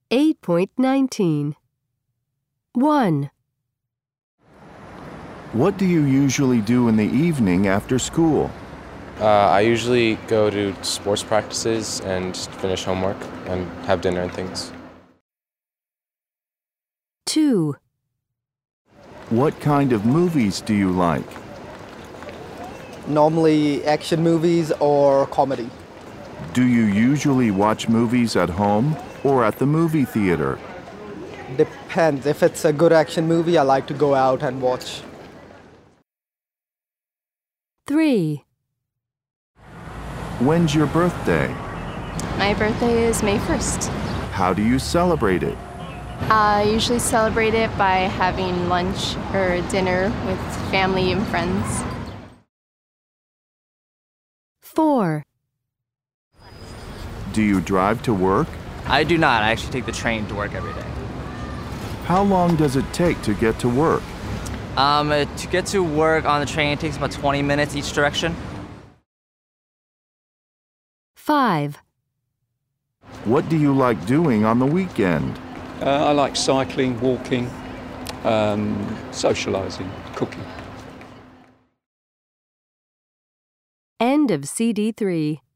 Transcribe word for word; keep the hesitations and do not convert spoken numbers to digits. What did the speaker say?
eight point nineteen. one. What do you usually do in the evening after school? Uh, I usually go to sports practices and finish homework and have dinner and things. two. What kind of movies do you like? Normally action movies or comedy. Do you usually watch movies at home or at the movie theater? Depends. If it's a good action movie, I like to go out and watch. three. When's your birthday? My birthday is May first. How do you celebrate it? I usually celebrate it by having lunch or dinner with family and friends. four. Do you drive to work? I do not. I actually take the train to work every day. How long does it take to get to work? Um, uh, to get to work on the train, it takes about twenty minutes each direction. five. What do you like doing on the weekend? Uh, I like cycling, walking, um, socialising, cooking. End of C D three.